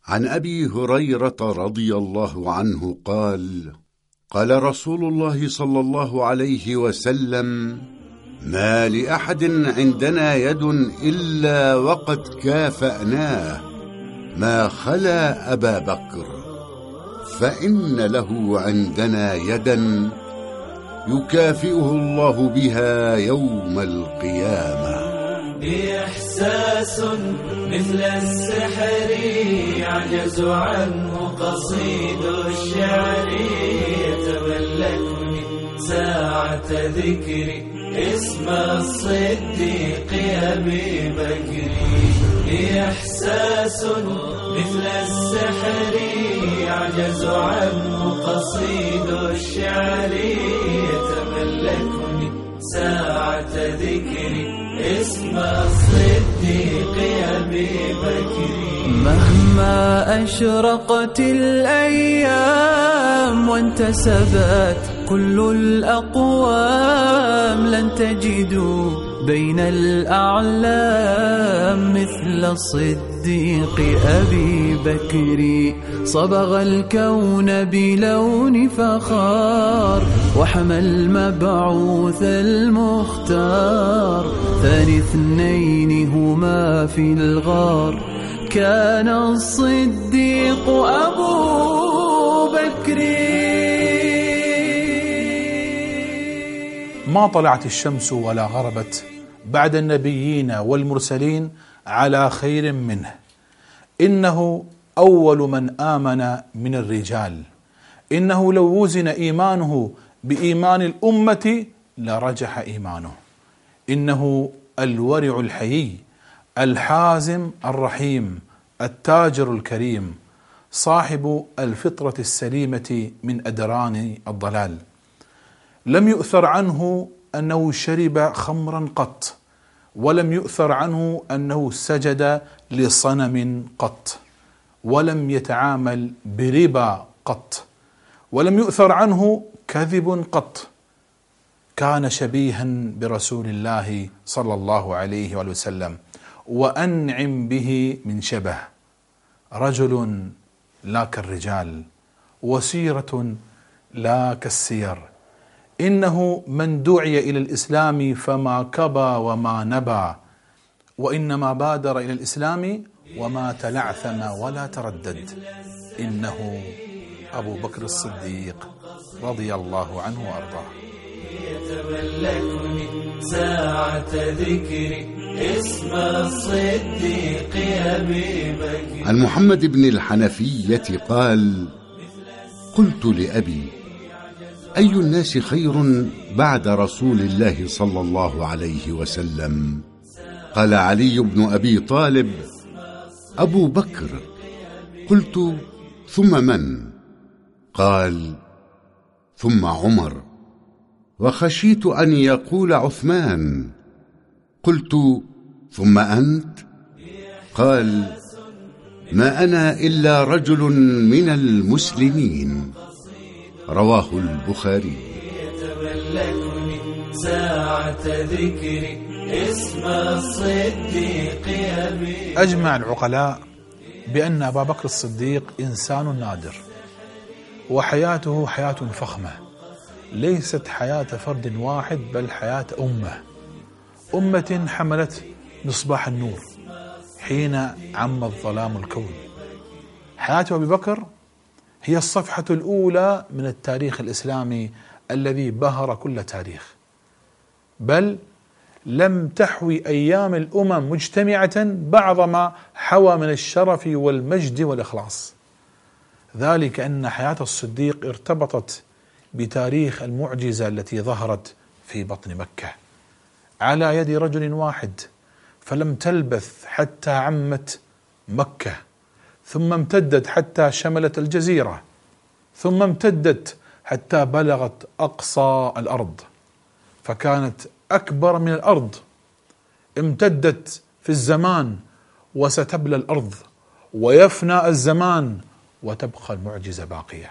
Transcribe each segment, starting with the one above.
عن أبي هريرة رضي الله عنه قال: قال رسول الله صلى الله عليه وسلم: ما لأحد عندنا يد إلا وقد كافأناه ما خلا أبا بكر، فإن له عندنا يدا يكافئه الله بها يوم القيامة. إحساس مثل السحر يعجز عنه قصيد الشعر، يتملكني ساعة ذكري اسم الصديق أبي بكر. إحساس مثل السحر يعجز عنه قصيد الشعر، يتملكني ساعة ذكري اسم الصديق أبي بكر. مهما أشرقت الأيام وانتسبت كل الأقوام، لن تجدوا بين الأعلام مثل الصديق أبي بكر. صبغ الكون بلون فخار وحمى المبعوث المختار، ثاني اثنين هما في الغار كان الصديق أبو بكر. ما طلعت الشمس ولا غربت بعد النبيين والمرسلين على خير منه، إنه أول من آمن من الرجال، إنه لو وزن إيمانه بإيمان الأمة لرجح إيمانه، إنه الورع الحيي الحازم الرحيم التاجر الكريم، صاحب الفطرة السليمة من أدران الضلال. لم يؤثر عنه أنه شرب خمرا قط، ولم يؤثر عنه أنه سجد لصنم قط، ولم يتعامل بربا قط، ولم يؤثر عنه كذب قط. كان شبيها برسول الله صلى الله عليه وسلم، وأنعم به من شبه، رجل لا كالرجال وسيرة لا كالسير. إنه من دعي إلى الإسلام فما كبى وما نبى، وإنما بادر إلى الإسلام وما تلعثم ولا تردد. إنه أبو بكر الصديق رضي الله عنه وأرضاه. يتملكني ساعة ذكري اسم الصديق أبي بكر. عن محمد بن الحنفية قال: قلت لأبي: أي الناس خير بعد رسول الله صلى الله عليه وسلم؟ قال علي بن أبي طالب: أبو بكر. قلت: ثم من؟ قال: ثم عمر. وخشيت أن يقول عثمان. قلت: ثم أنت؟ قال: ما أنا إلا رجل من المسلمين. رواه البخاري. يتملكني ساعة ذكري اسم الصديق أبي. أجمع العقلاء بأن أبا بكر الصديق إنسان نادر، وحياته حياة فخمة، ليست حياة فرد واحد بل حياة أمة حملت مصباح النور حين عم الظلام الكون. حياة أبي بكر هي الصفحة الأولى من التاريخ الإسلامي الذي بهر كل تاريخ، بل لم تحوي أيام الأمم مجتمعة بعض ما حوى من الشرف والمجد والإخلاص. ذلك أن حياة الصديق ارتبطت بتاريخ المعجزة التي ظهرت في بطن مكة على يد رجل واحد، فلم تلبث حتى عمت مكة، ثم امتدت حتى شملت الجزيرة، ثم امتدت حتى بلغت أقصى الأرض، فكانت أكبر من الأرض، امتدت في الزمان وستبلى الأرض ويفنى الزمان وتبقى المعجزة باقية.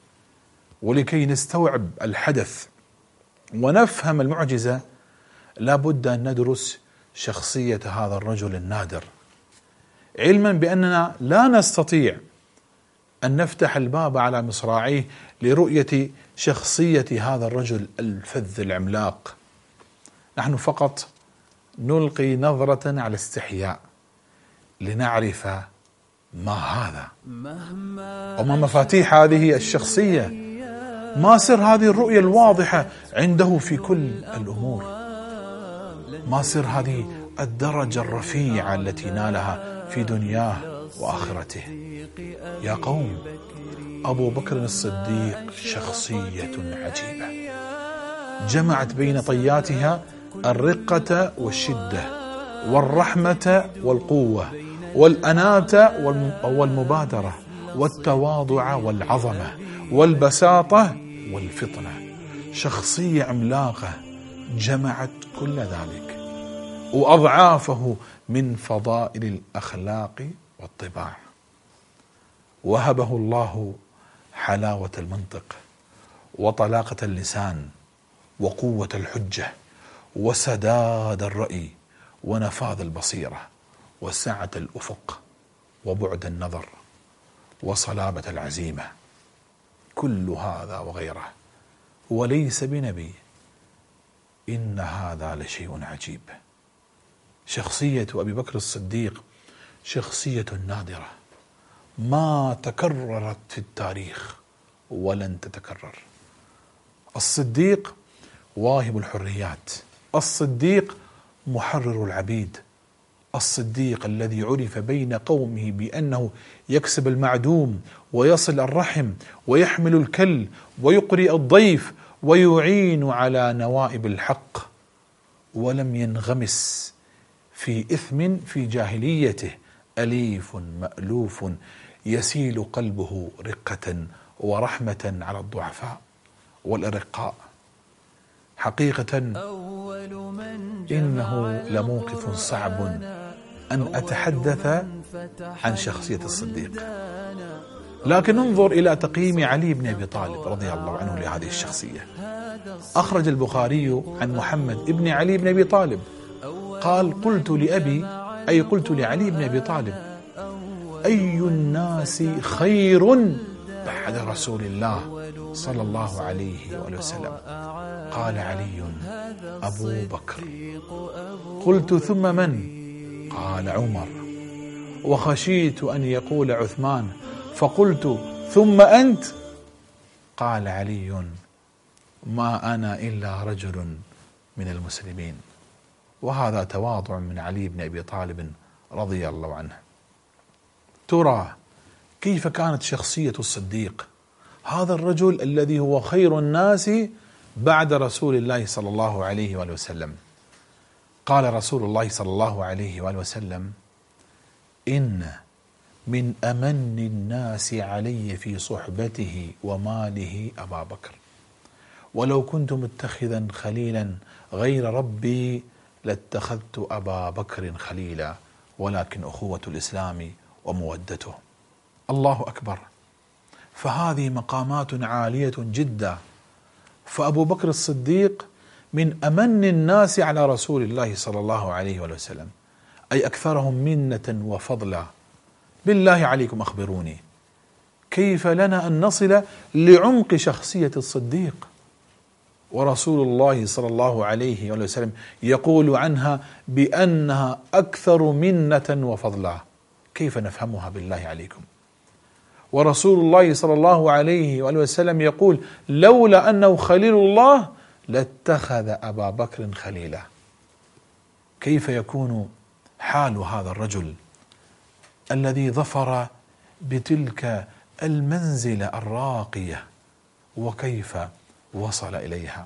ولكي نستوعب الحدث ونفهم المعجزة لابد أن ندرس شخصية هذا الرجل النادر علما بأننا لا نستطيع أن نفتح الباب على مصراعيه لرؤية شخصية هذا الرجل الفذ العملاق. نحن فقط نلقي نظرة على استحياء لنعرف ما هذا وما مفاتيح هذه الشخصية، ما سر هذه الرؤية الواضحة عنده في كل الأمور، ما سر هذه الدرجة الرفيعة التي نالها في دنياه وآخرته. يا قوم، أبو بكر الصديق شخصية عجيبة جمعت بين طياتها الرقة والشدة والرحمة والقوة والأناة والمبادرة والتواضع والعظمة والبساطة والفطنة. شخصية عملاقة جمعت كل ذلك وأضعافه من فضائل الأخلاق والطباع. وهبه الله حلاوة المنطق وطلاقة اللسان وقوة الحجة وسداد الرأي ونفاذ البصيرة وسعة الأفق وبعد النظر وصلابة العزيمة، كل هذا وغيره، وليس بنبي. إن هذا لشيء عجيب. شخصية أبي بكر الصديق شخصية نادرة ما تكررت في التاريخ ولن تتكرر. الصديق واهب الحريات، الصديق محرر العبيد، الصديق الذي عرف بين قومه بأنه يكسب المعدوم ويصل الرحم ويحمل الكل ويقرئ الضيف ويعين على نوائب الحق، ولم ينغمس في إثم في جاهليته، أليف مألوف يسيل قلبه رقة ورحمة على الضعفاء والأرقاء. حقيقة إنه لموقف صعب أن أتحدث عن شخصية الصديق، لكن انظر إلى تقييم علي بن أبي طالب رضي الله عنه لهذه الشخصية. أخرج البخاري عن محمد بن علي بن أبي طالب قال: قلت لأبي، أي قلت لعلي بن أبي طالب: أي الناس خير بعد رسول الله صلى الله عليه وآله وسلم؟ قال علي: أبو بكر. قلت: ثم من؟ قال: عمر. وخشيت أن يقول عثمان، فقلت: ثم أنت؟ قال علي: ما أنا إلا رجل من المسلمين. وهذا تواضع من علي بن أبي طالب رضي الله عنه. ترى كيف كانت شخصية الصديق، هذا الرجل الذي هو خير الناس بعد رسول الله صلى الله عليه وآله وسلم. قال رسول الله صلى الله عليه وآله وسلم: إن من أمن الناس علي في صحبته وماله أبا بكر، ولو كنت متخذا خليلا غير ربي لاتخذت أبا بكر خليلا، ولكن أخوة الإسلام ومودته. الله أكبر. فهذه مقامات عالية جدا. فأبو بكر الصديق من أمن الناس على رسول الله صلى الله عليه وسلم، أي أكثرهم منة وفضلا. بالله عليكم أخبروني كيف لنا أن نصل لعمق شخصية الصديق ورسول الله صلى الله عليه وسلم يقول عنها بأنها أكثر منة وفضلا؟ كيف نفهمها بالله عليكم؟ ورسول الله صلى الله عليه وسلم يقول: لولا أنه خليل الله لاتخذ أبا بكر خليلا. كيف يكون حال هذا الرجل الذي ظفر بتلك المنزلة الراقية، وكيف وصل إليها؟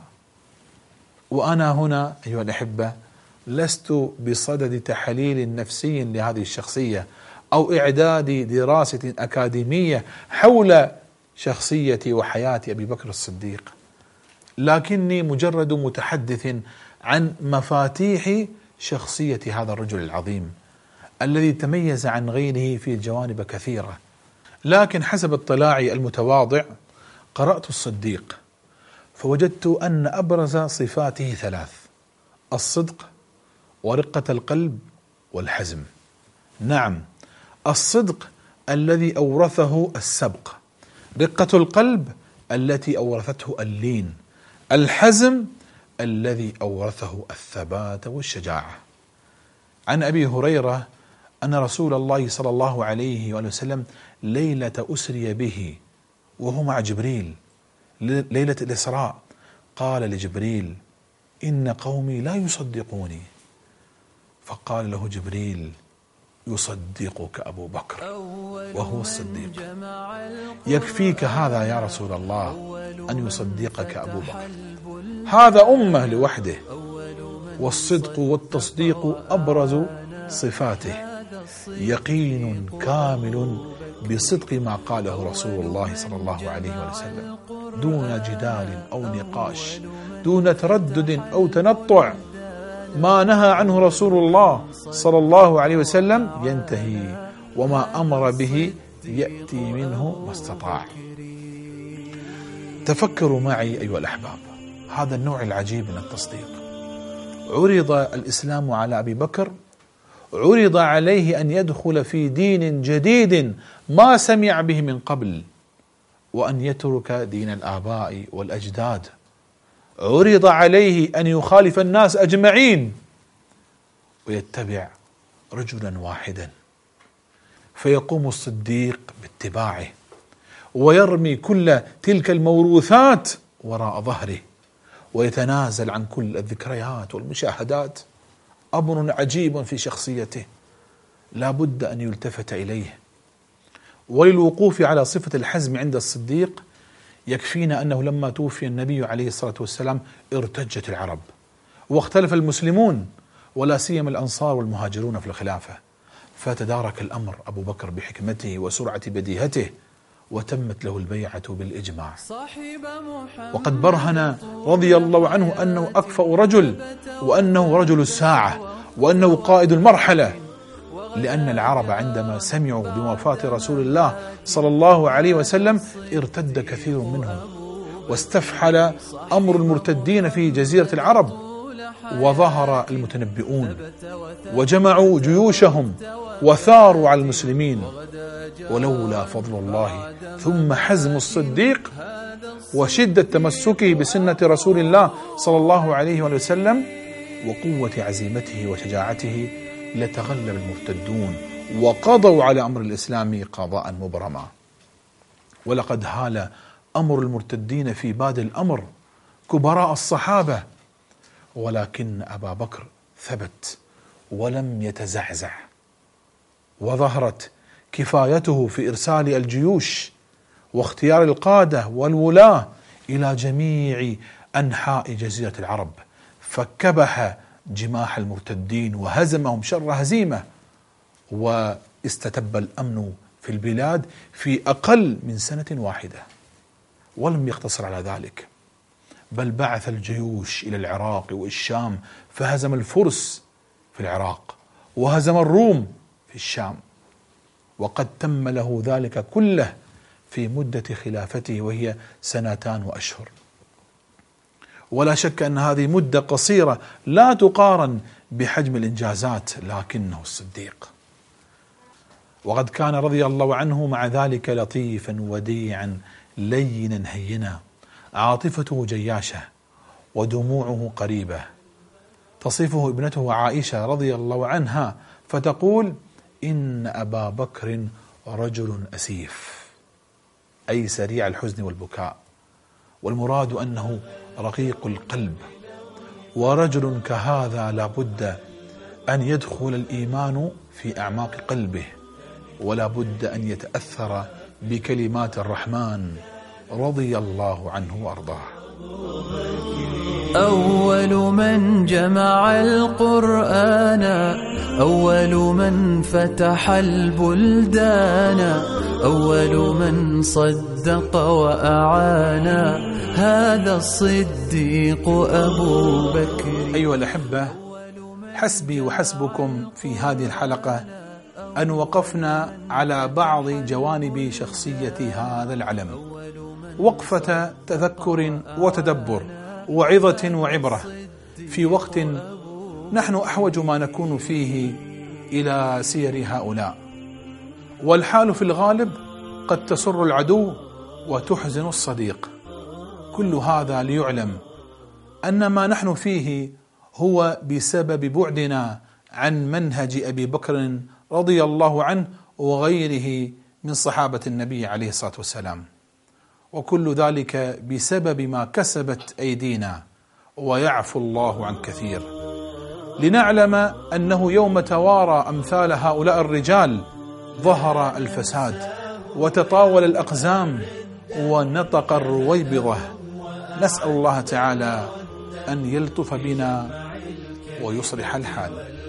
وأنا هنا أيها الأحبة لست بصدد تحليل نفسي لهذه الشخصية أو إعداد دراسة أكاديمية حول شخصية وحياة أبي بكر الصديق، لكني مجرد متحدث عن مفاتيح شخصية هذا الرجل العظيم الذي تميز عن غيره في جوانب كثيرة. لكن حسب اطلاعي المتواضع قرأت الصديق فوجدت أن أبرز صفاته 3: الصدق ورقة القلب والحزم. نعم، الصدق الذي أورثه السبق، رقة القلب التي أورثته اللين، الحزم الذي أورثه الثبات والشجاعة. عن أبي هريرة أن رسول الله صلى الله عليه وآله وسلم ليلة أسري به وهو مع جبريل ليلة الإسراء قال لجبريل: إن قومي لا يصدقوني. فقال له جبريل: يصدقك أبو بكر وهو الصديق. يكفيك هذا يا رسول الله أن يصدقك أبو بكر، هذا أمة لوحده. والصدق والتصديق أبرز صفاته، يقين كامل بصدق ما قاله رسول الله صلى الله عليه وسلم دون جدال أو نقاش، دون تردد أو تنطع. ما نهى عنه رسول الله صلى الله عليه وسلم ينتهي، وما أمر به يأتي منه ما استطاع. تفكروا معي أيها الأحباب، هذا النوع العجيب من التصديق. عرض الإسلام على أبي بكر، عرض عليه أن يدخل في دين جديد ما سمع به من قبل، وأن يترك دين الآباء والأجداد. عرض عليه أن يخالف الناس أجمعين ويتبع رجلا واحدا، فيقوم الصديق باتباعه ويرمي كل تلك الموروثات وراء ظهره ويتنازل عن كل الذكريات والمشاهدات. أمر عجيب في شخصيته لا بد أن يلتفت إليه. وللوقوف على صفة الحزم عند الصديق يكفينا أنه لما توفي النبي عليه الصلاة والسلام ارتجت العرب واختلف المسلمون، ولا سيما الأنصار والمهاجرون في الخلافة، فتدارك الأمر أبو بكر بحكمته وسرعة بديهته وتمت له البيعة بالإجماع. وقد برهن رضي الله عنه أنه أكفأ رجل، وأنه رجل الساعة، وأنه قائد المرحلة، لأن العرب عندما سمعوا بوفاة رسول الله صلى الله عليه وسلم ارتد كثير منهم، واستفحل أمر المرتدين في جزيرة العرب، وظهر المتنبئون وجمعوا جيوشهم وثاروا على المسلمين. ولولا فضل الله ثم حزم الصديق وشدة تمسكه بسنة رسول الله صلى الله عليه وسلم وقوة عزيمته وشجاعته لتغلب المرتدون وقضوا على أمر الإسلام قضاء مبرما. ولقد هال أمر المرتدين في باد الأمر كبراء الصحابة، ولكن أبا بكر ثبت ولم يتزعزع، وظهرت كفايته في إرسال الجيوش واختيار القادة والولاة إلى جميع أنحاء جزيرة العرب، فكبح جماح المرتدين وهزمهم شر هزيمة، واستتب الأمن في البلاد في أقل من سنة واحدة. ولم يقتصر على ذلك، بل بعث الجيوش إلى العراق والشام، فهزم الفرس في العراق وهزم الروم في الشام، وقد تم له ذلك كله في مدة خلافته وهي 2 وأشهر. ولا شك أن هذه مدة قصيرة لا تقارن بحجم الإنجازات، لكنه الصديق. وقد كان رضي الله عنه مع ذلك لطيفا وديعا لينا هينا، عاطفته جياشة ودموعه قريبة. تصفه ابنته عائشة رضي الله عنها فتقول: إن أبا بكر رجل أسيف، أي سريع الحزن والبكاء، والمراد أنه رقيق القلب. ورجل كهذا لا بد أن يدخل الإيمان في أعماق قلبه، ولا بد أن يتأثر بكلمات الرحمن رضي الله عنه وأرضاه. أول من جمع القرآن، أول من فتح البلدان، أول من صدق وأعان، هذا الصديق أبو بكر. أيها الأحبة، حسبي وحسبكم في هذه الحلقة أن وقفنا على بعض جوانب شخصية هذا العلم، وقفة تذكر وتدبر وعظة وعبرة، في وقت نحن أحوج ما نكون فيه إلى سير هؤلاء، والحال في الغالب قد تسر العدو وتحزن الصديق. كل هذا ليعلم أن ما نحن فيه هو بسبب بعدنا عن منهج أبي بكر رضي الله عنه وغيره من صحابة النبي عليه الصلاة والسلام، وكل ذلك بسبب ما كسبت أيدينا، ويعفو الله عن كثير. لنعلم أنه يوم توارى أمثال هؤلاء الرجال ظهر الفساد وتطاول الأقزام ونطق الرويبضة. نسأل الله تعالى أن يلطف بنا ويصلح الحال.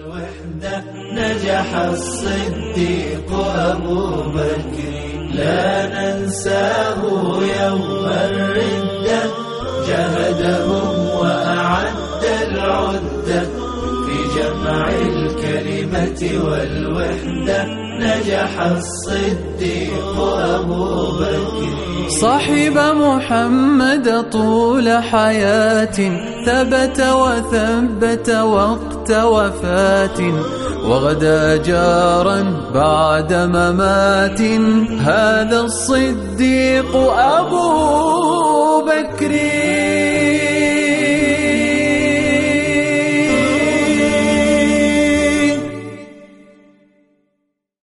نجح الصديق أبو بكر لا ننساه يوم الردة، جهدهم وأعد العدة في جمع الكلمة والوحدة. نجح الصديق أبو بكر صاحب محمد طول حياة، ثبت وثبت وقت وفاة، وغدا جارا بعد ممات. هذا الصديق أبو بكر.